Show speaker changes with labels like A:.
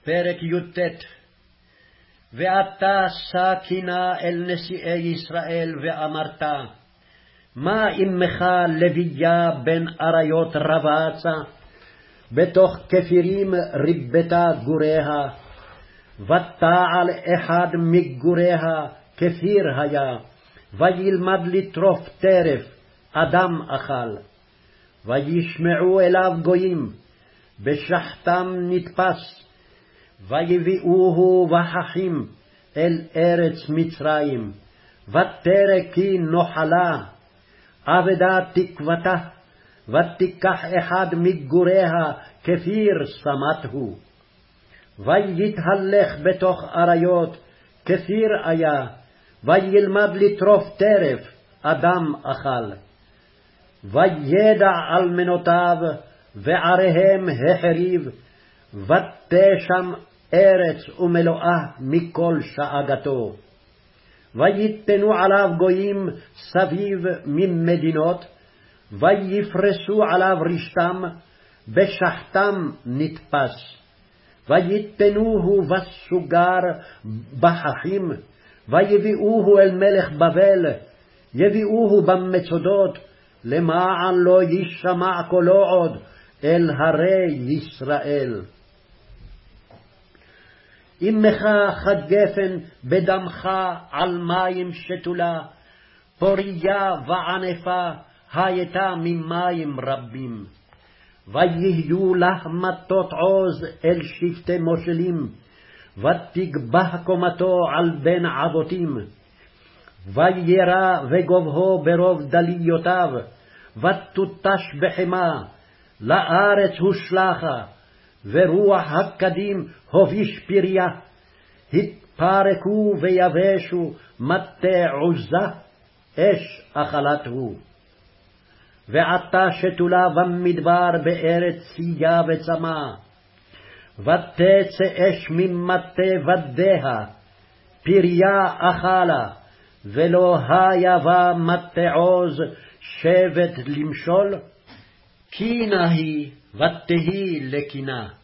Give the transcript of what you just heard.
A: פרק י"ט. ואתה שא קינה אל נשיאי ישראל ואמרת, מה עמך לוויה בן אריות רבצה, בתוך כפירים ריבתה גוריה, ותעל אחד מגוריה כפיר היה, וילמד לטרוף טרף, אדם אכל. וישמעו אליו גויים, בשחתם נתפס, ויביאוהו וחכים אל ארץ מצרים, ותרקי נוחלה, אבדה תקוותה, ותיקח אחד מגוריה כפיר שמתהו. ויתהלך בתוך אריות, כפיר היה, וילמד לטרוף טרף, אדם אכל. וידע אלמנותיו, ועריהם החריב, ותשם ארץ ומלואה מכל שאגתו. ויתנו עליו גויים סביב ממדינות, ויפרסו עליו רשתם, בשחתם נתפס. ויתנוהו בסוגר בחכים, ויביאוהו אל מלך בבל, יביאוהו במצודות, למען לא ישמע קולו עוד אל הרי ישראל. אמך חגפן בדמך על מים שתולה, פוריה וענפה הייתה ממים רבים. ויהיו לך מטות עוז אל שבטי מושלים, ותגבה קומתו על בן אבותים. וירא וגובהו ברוב דליותיו, ותותש בחמה, לארץ הושלכה, ורוח הקדים הוביש פריה. התפרקו ויבשו מטה עוזה, אש אכלתהו. ועתה שתולה במדבר בארץ צייה וצמא, ותצא אש ממטה ודיה, פריה אכלה, ולא היה בה מטה עוז שבט למשול, קינה היא ותהי לקינה.